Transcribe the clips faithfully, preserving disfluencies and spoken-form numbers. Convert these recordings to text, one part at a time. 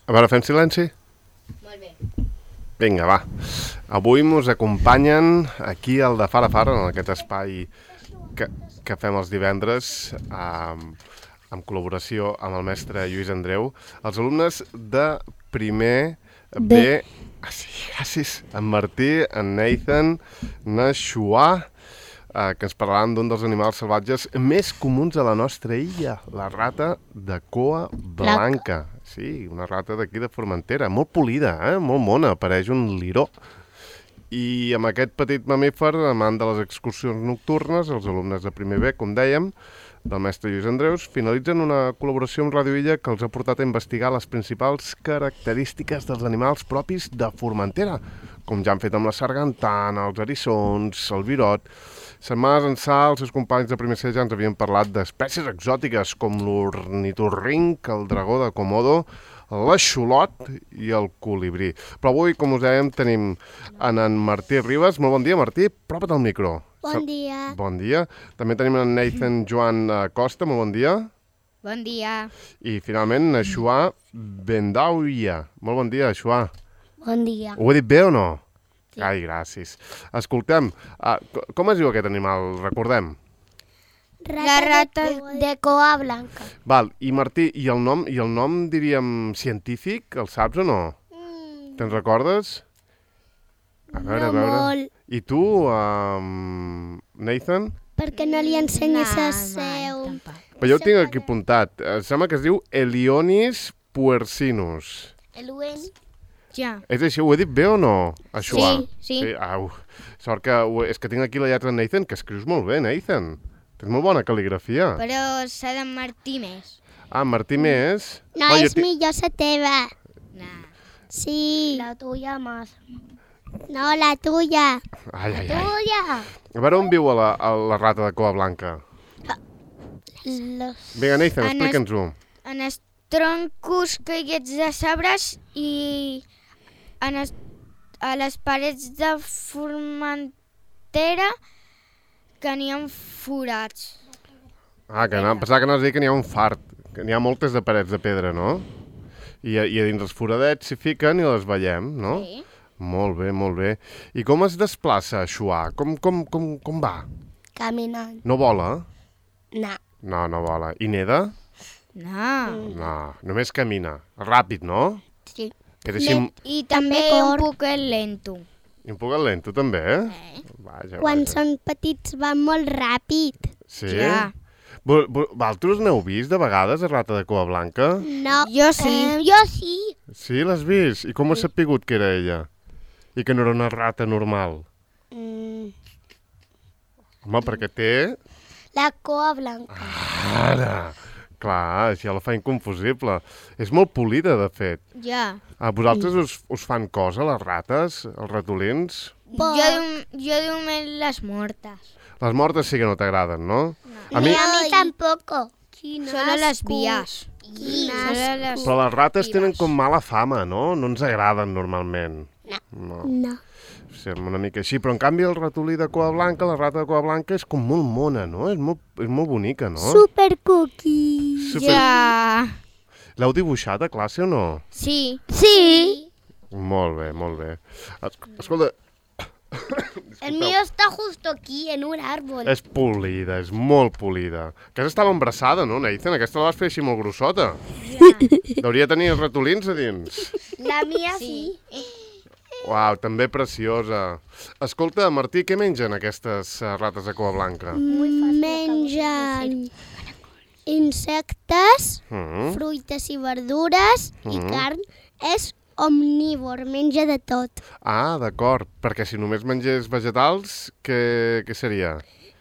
A veure, fem silenci? Molt bé. Vinga, va. Avui mos acompanyen aquí al de Fara Fara, en aquest espai que, que fem els divendres, amb, amb col·laboració amb el mestre Lluís Andreu, els alumnes de primer B. Ah, sí, gràcies. En Martí, en Nathan, na Xua, eh, que ens parlaran d'un dels animals salvatges més comuns a la nostra illa, la rata de cua blanca. Sí, una rata d'aquí de Formentera, molt polida, eh? Molt mona, pareix un liró. I amb aquest petit mamífer, a man de les excursions nocturnes, els alumnes de primer B, com dèiem, del mestre Lluís Andreus, finalitzen una col·laboració amb Ràdio Illa que els ha portat a investigar les principals característiques dels animals propis de Formentera, com ja han fet amb la sargantana, els eriçons, el virot. Setmanes ençà, els seus companys de primer C ja ens havien parlat d'espècies exòtiques com l'ornitorrinc, el dragó de Komodo, l'aixolot i el colibrí. Però avui, com us dèiem, tenim en, en Martí Ribas. Molt bon dia, Martí. Apropa't al micro. Bon dia. Bon dia. També tenim en Nathan Joan Costa. Molt bon dia. Bon dia. I finalment, Xua Bendauia. Molt bon dia, Xua. Bon dia. Ho he dit bé o no? Sí. Ai, gràcies. Escoltem, uh, com es diu aquest animal? Recordem. Rata la rata de, de coa blanca. Val, i Martí, i el nom, i el nom diríem, científic, el saps o no? Mm. Te'n recordes? A veure, no a veure. molt. I tu, um, Nathan? Perquè no li ensenyis no, a seu. Però jo ho tinc aquí apuntat. Em sembla que es diu Elionis puercinus. Eluen. Ja. És així, ho he dit bé o no? Això, Sí, sí. sí. Au. Sort que ho, és que tinc aquí la lletra de Nathan, que escrius molt bé, Nathan. Tens molt bona cal·ligrafia. Però s'ha de Martí més. Ah, Martí més. No, Va, jo és ti- millor la teva. Nah. Sí. La tuya más. No, la tuya. Ai, ai, ai. Tuya. A veure on viu a la, a la rata de coa blanca. Los... Vinga, Nathan, En explica'ns-ho. En els troncos caiguts de sabres i en es, a les parets de Formentera que n'hi ha forats. Ah, que no, pensava que anaves a dir que n'hi ha un fart, que n'hi ha moltes de parets de pedra, no? I, a- I a dins els foradets s'hi fiquen i les veiem, no? Sí. Molt bé, molt bé. I com es desplaça, Xua? Com, com, com, com va? Caminant. No vola? No. No, no vola. I neda? No. No, només camina. Ràpid, no? Sí. És així... I també També un cor. poc lento. Un poc lento, també, eh? Eh? Vaja, Quan vaja. són petits van molt ràpid. Sí? Ja. Vo- vo- Vosaltres n'heu vist de vegades a rata de cua blanca? No. Jo sí. Eh, jo sí. Sí, l'has vist? I com has sapigut que era ella? I que no era una rata normal? Mm, Home, perquè té... la coa blanca. Ara! Clar, això la fa inconfusible. És molt polida, de fet. Ja. A vosaltres us, us fan cosa, les rates, els ratolins? Por- Jo, diu- jo diu més les mortes. Les mortes sí que no t'agraden, no? A Ni mi... a mi tampoco. Solo les vies. Quin Solo les... Però les rates Vives. tenen com mala fama, no? No ens agraden normalment. No. No. Sembla una mica així, però en canvi el ratolí de cua blanca, la rata de cua blanca, és com molt mona, no? És molt, és molt bonica, no? Super cookie. Super- Ja. L'heu dibuixat a classe o no? Sí. Sí. Molt bé, molt bé. Es- Escolta, El mío está justo aquí, en un árbol. és polida, és molt polida. Aquesta estava embarassada, no, Nathan? Aquesta la vas fer així molt grossota. Hauria tenir ratolins a dins. La mía sí. Uau, també preciosa. Escolta, Martí, què mengen aquestes eh, rates de cua blanca? Mengen insectes, Mm. fruites i verdures i Mhm. carn. És omnívor, menja de tot. Ah, d'acord, perquè si només mengés vegetals, què, què seria?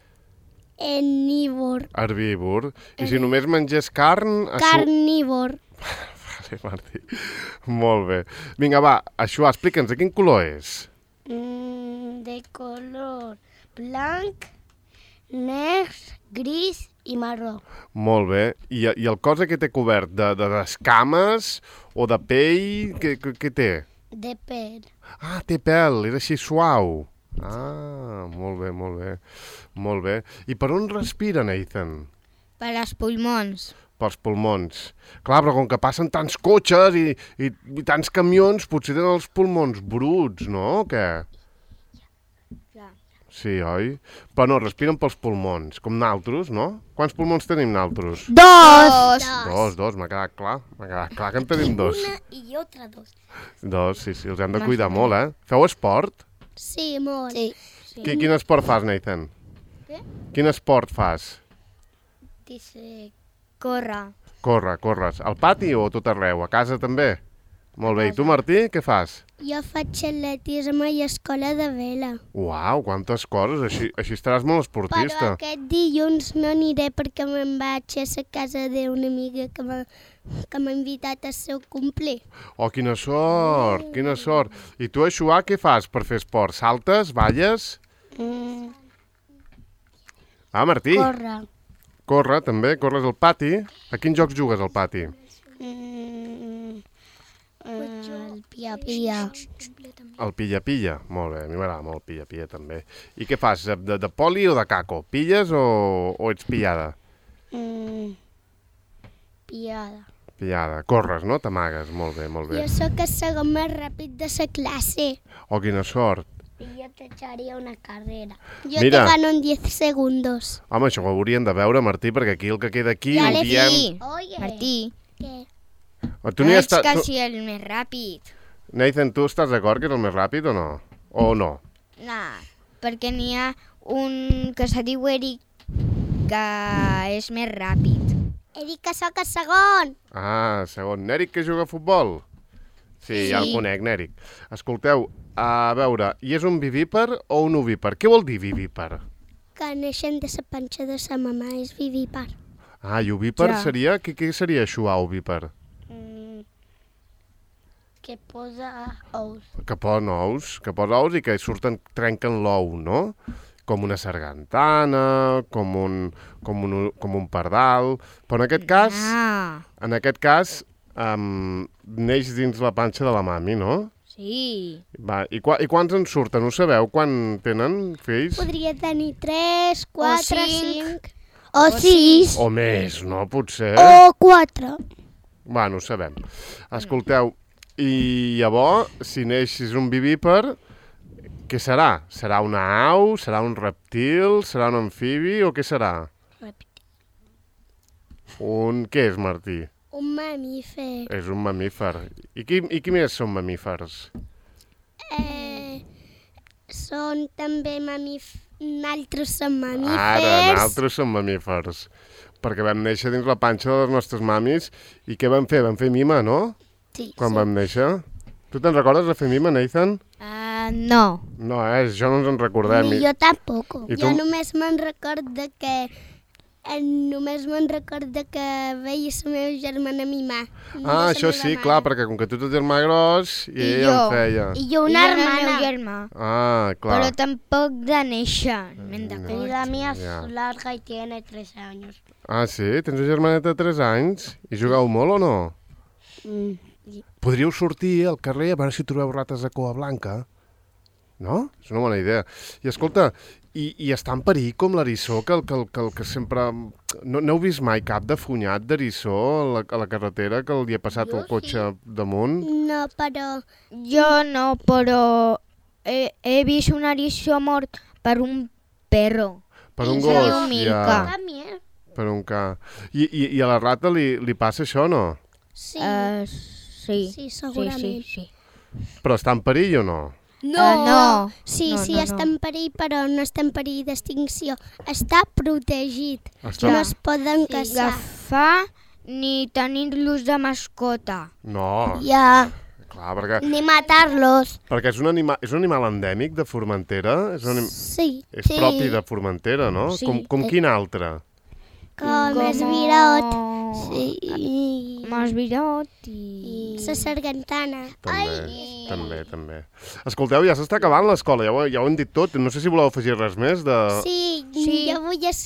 Ennívor. Herbívor. I si només mengés carn... això- Carnívor. Vale, Martí. Molt bé. Vinga, va, això, explica'ns, de quin color és? Mm, de color blanc, negre, gris i marró. Molt bé. I, I el cos aquest té cobert de, de d'escames o de pell? Què, què, què té? De pèl. Ah, té pèl, és així suau. Ah, molt bé, molt bé. Molt bé. I per on respira, Nathan? Per als pulmons. Pels pulmons. Clar, però com que passen tants cotxes i, i, i tants camions, potser tenen els pulmons bruts, no? O què? Clar. Sí, oi? Però no, respiren pels pulmons, com naltros, no? Quants pulmons tenim naltros? Dos. Dos, dos, m'ha quedat clar. M'ha quedat clar que en tenim dos. Una i otra dos. Dos, sí, sí, els hem de cuidar molt, eh? Feu esport? Sí, molt. Sí. Qui, quin esport fas, Nathan? Què? Quin esport fas? Dice... Corre. Corre, corres. Al pati o tot arreu? A casa també? Molt bé. I tu, Martí, què fas? Jo faig atletisme i escola de vela. Uau, quantes coses. Així, així estaràs molt Però esportista. aquest dilluns no aniré perquè me'n vaig a la casa d'una amiga que m'ha que m'ha invitat al seu cumple. Oh, quina sort, quina sort. I tu, Aixuà, què fas per fer esport? Saltes, balles? Mm, Ah, Martí, corre. corre també, corres al pati. A quins jocs jugues al pati? Mm, el pia-pia. El pilla-pilla. Molt bé, a mi m'agrada molt el pilla-pilla també. I què fas, de, de poli o de caco? Pilles o, o ets pillada? Mm, piada. Pillada. Corres, no? T'amagues. Molt bé, molt bé. Jo sóc el segon més ràpid de la classe. Oh, quina sort. Y yo te echaría una carrera. Yo Mira. te gano en diez segundos. Home, això ho haurien de veure, Martí, perquè aquí el que queda aquí Ja ho l'he diem... dit. Oye. Martí, ¿Qué? Oh, tu no n'hi ets estàs... Tu... quasi el més ràpid. Nathan, tu estàs d'acord que és el més ràpid o no? O no? No, perquè n'hi ha un que se diu Eric que és més ràpid. He dit que sóc el segon. Ah, segon. Nèric que juga a futbol? Sí, ja el Sí. conec, Nèric. Escolteu, a veure, i és un vivíper o un ovíper? Què vol dir vivíper? Que neixen de la panxa de sa mamà, és vivípar. Ah, i ovíper Ja. seria... Què, què seria això, ovíper? Mm, que posa ous. Que posen ous, que posa ous i que surten, trenquen l'ou, no? Com una sargantana, com un, com un, com un pardal... Però en aquest cas, Ah, en aquest cas, um, neix dins la panxa de la mami, no? sí. Va, i, qua, I quants en surten? Ho sabeu quan tenen fills? Podria tenir tres, quatre, cinc. cinc... O sis. O més, no? Potser. O quatre. Va, no ho sabem. Escolteu, i llavors, si neixis un vivíper, què serà? Serà una au? Serà un reptil? Serà un amfibi? O què serà? Un... Què és, Martí? Un mamífer. És un mamífer. I qui, i qui més són mamífers? Eh, són també mamífers. Naltros són mamífers. Ara, nosaltres som mamífers. Perquè vam néixer dins la panxa de les nostres mamis. I què vam fer? Vam fer mima, no? Sí, Quan sí. vam néixer. Tu te'n recordes de fer mima, Nathan? Uh, no. No, eh? Jo no ens en recordem. Ni jo tampoc. I Jo tu? només me'n record de que... Eh, només me'n record de que veia la meva germana mimar. Ah, això sí, clar, perquè com que tu ets el germà gros i, I ella jo. em feia. I jo I una jo no el meu hermana. germà. Ah, clar. Però tampoc de néixer. M'hem Y d'acord. la mía es Ya. larga y tiene tres años. Ah, sí? Tens una germaneta de tres anys? I jugueu molt o no? Mm. Podríeu sortir al carrer a veure si trobeu rates de coa blanca. No? És una bona idea. I escolta, i, i està en perill com l'eriçó, que, el- que, el- que, el que sempre... No n'heu vist mai cap de funyat d'eriçó a, la, a la carretera que li ha passat el cotxe damunt? No, però... Jo no, però he, he vist un eriçó mort per un perro. Per un I se diu gos, Milka. ja. También. Per un ca. I, i, I a la rata li, li passa això, no? Sí. Uh, sí. Sí, Sí, segurament. sí, sí. Però està en perill o no? No, Eh, no. Sí, No, sí, no, està no. en perill, però no està en perill d'extinció. Està protegit. Està... No es poden Sí, caçar. agafar ni tenir-los de mascota. No, Ja. clar, perquè, Ni matar-los. perquè és, un anima, és un animal endèmic de Formentera? És, un anim... Sí. és sí. propi de Formentera, no? Sí. Com, com quin altre? Com Com es virot. Sí. Sí. Com es virot i... La sargantana. També, també, també. Escolteu, ja s'està acabant l'escola, ja, ho- ja ho hem dit tot. No sé si voleu afegir res més de... Sí, Sí. jo vull es,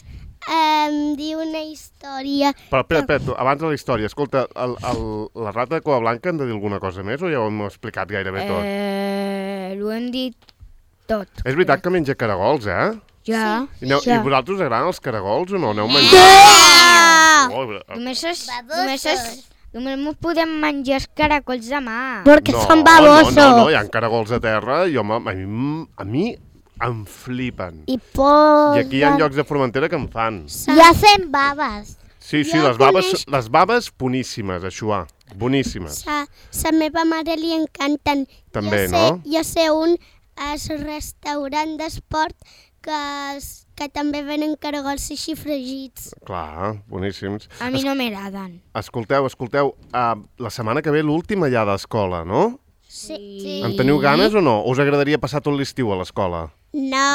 um, dir una història. Però, espera, espera, tu, abans de la història, escolta, el, el, la rata de coa blanca hem de dir alguna cosa més o ja ho hem explicat gairebé tot? Eh, ho hem dit tot. És veritat que menja caragols, eh? Ja, I, aneu, ja. I vosaltres us agraden els caragols o no? Aneu menjant? Ah! Oh, Només, es, només, es, només m'ho podem menjar els caracols demà. Porque no, son no, babosos. no, no, hi ha caragols a terra i home, a mi, a mi em flipen. Y por... I aquí hi ha llocs de Formentera que em fan. Y hacen babas. Sí, sí, Jo les babes, coneix- les babes boníssimes, a Xuà, boníssimes. Sa, sa meva mare li encanten. També, jo sé, no? Jo sé un es restaurant d'esport que, es, que també venen caragols així fregits. Clar, boníssims. A mi no m'agraden. Escolteu, escolteu, uh, la setmana que ve l'última ja d'escola, no? Sí. Sí. En teniu ganes o no? Us agradaria passar tot l'estiu a l'escola? No.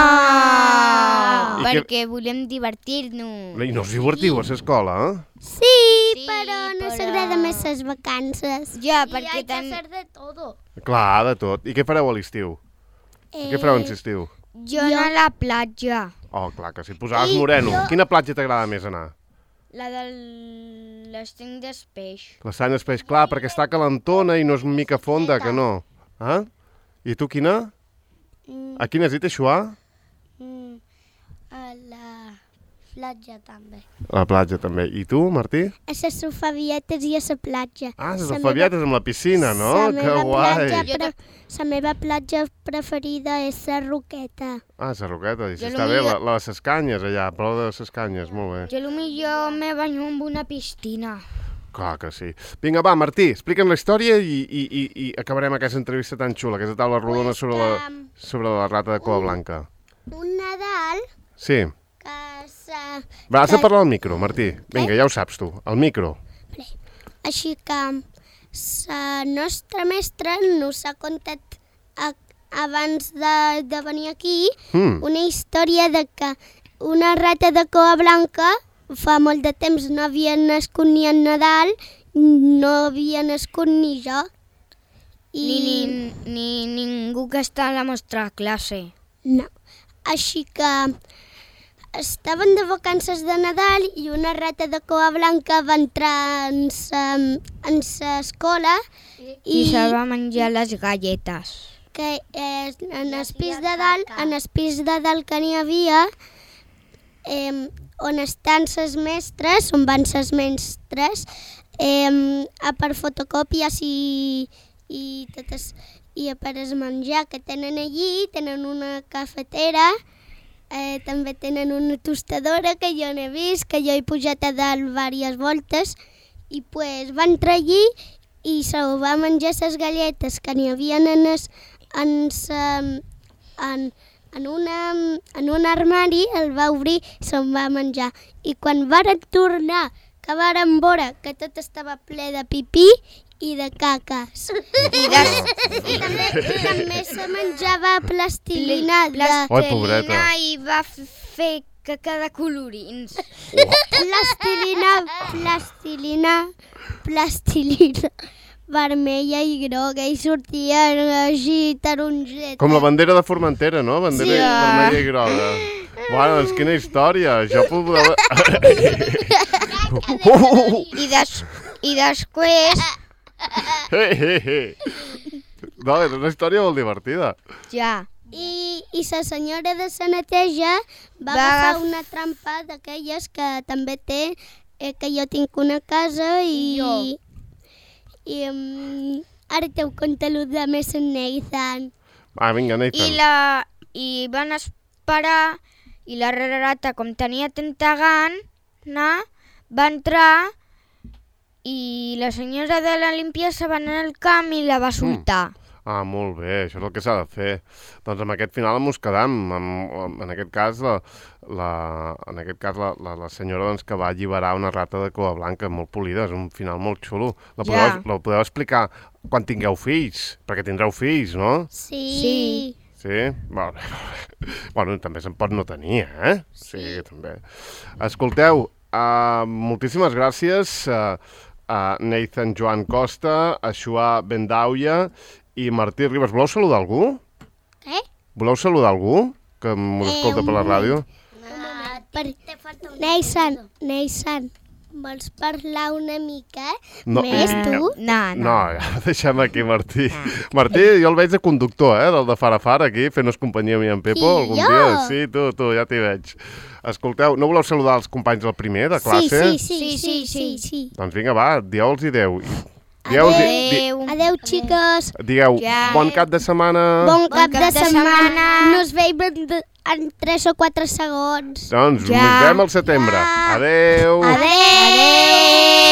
No! I què- Perquè volem divertir-nos. I no us divertiu a l'escola, eh? Sí, Sí, però no però- s'agrada més les vacances. Ja, Y perquè hay que tan... hacer de todo. Clar, de tot. I què fareu a l'estiu? Eh, Què fareu en l'estiu? Jo anar a la platja. Oh, clar, que si et posaves moreno. Quina platja t'agrada més anar? La del l'estany d'espeix. L'estany d'espeix, clar, perquè està calentona i no és mica fonda, que no. Ah? I tu quina? A quina has dit, Xuà? Mm, a la platja també. A la platja, també. I tu, Martí? A les sofavietes i a la platja. Ah, les Sa alfabietes amb la piscina, no? La Que meva, guai. platja, pre... la meva platja preferida és la Roqueta. Ah, la Roqueta, i si Jo està lo bé, la, millor- la de ses canyes allà, prou de ses canyes, molt bé. Jo potser me banyo amb una piscina. Clar que sí. Vinga, va, Martí, explica'm la història i, i, i, i acabarem aquesta entrevista tan xula, aquesta taula rodona Pues sobre la, que- sobre la rata de cua blanca. Un Nadal Sí. que s'ha... Va, has de parlar al micro, Martí. Vinga, ja ho saps tu, al micro. Així que la nostra mestra nos ha contat a, abans de, de venir aquí Mm. una història de que una rata de cua blanca fa molt de temps no havia nascut ni en Nadal, no havia nascut ni jo. Ni, ni, ni ningú que està a la nostra classe. No. Així que estaven de vacances de Nadal i una rata de cua blanca va entrar en sa, en sa escola I, i, I se va menjar les galletes. que eh, en el pis de dalt, en el pis de dalt que n'hi havia, eh, on estan ses mestres, on van ses mestres, eh, a per fotocòpies i, i, totes, i per es menjar que tenen allí, tenen una cafetera, eh, també tenen una tostadora que jo n'he vist, que jo he pujat a dalt diverses voltes, i pues va entrar allí i se va menjar les galletes que n'hi havia en, es, en, sa, en, en, una, en un armari, el va obrir i se'n va menjar. I quan varen tornar, que varen veure que tot estava ple de pipí i de caques. I de I també, i també se menjava plastilina de... Ai, pobreta. plastilina i va f- fer caca de colorins. Plastilina, plastilina, plastilina vermella i groga i sortien així tarongetes. Com la bandera de Formentera, no? Bandera Sí. vermella i groga. Bueno, doncs quina història. Jo podeu... I, des, I després Hey, hey, hey. No, és una història molt divertida. ja. I, i la senyora de la neteja va, Va agafar agaf- una trampa d'aquelles que també té, eh, que jo tinc una casa i... I jo. I um, ara te ho conta el de més en Nathan. Va, vinga, I, Nathan. la, I van esperar i la rata, com tenia tanta gana, va entrar i la senyora de la limpiesa va anar al camp i la va soltar. Ah, molt bé, això és el que s'ha de fer. Doncs amb aquest final ens quedam. Amb, amb, en aquest cas, la, la, en aquest cas la, la, la senyora doncs, que va alliberar una rata de cua blanca molt polida. És un final molt xulo. La podeu, Ja. la podeu explicar quan tingueu fills, perquè tindreu fills, no? Sí. Sí. Sí? Molt bé, molt bé. Bueno, també se'n pot no tenir, eh? Sí, també. Escolteu, uh, moltíssimes gràcies a, a Nathan Joan Costa, a Xuà Bendauia i Martí Ribas. Voleu saludar algú? Què? Voleu saludar algú que m'ho escolta per la ràdio? Per... Nathan, Nathan, vols parlar una mica No, més, eh, tu? No, no. No, ja, deixem aquí, Martí. Martí, jo el veig de conductor, eh, del de Fara Fara, aquí, fent-nos companyia a mi i en Pepo. Qui, algun jo? dia. Sí, tu, tu, ja t'hi veig. Escolteu, no voleu saludar els companys del primer, de classe? Sí, sí, sí, sí, sí, sí. Doncs vinga, va, dieu-los i deu. Dieu-los i- di- Adéu. Adéu, xiques. Digueu, Ja. bon cap de setmana. Bon cap de cap de setmana. setmana. Nos veiem en, en tres o quatre segons. Doncs Ja. ens veiem al setembre. Ja. Adéu. Adéu. Adéu.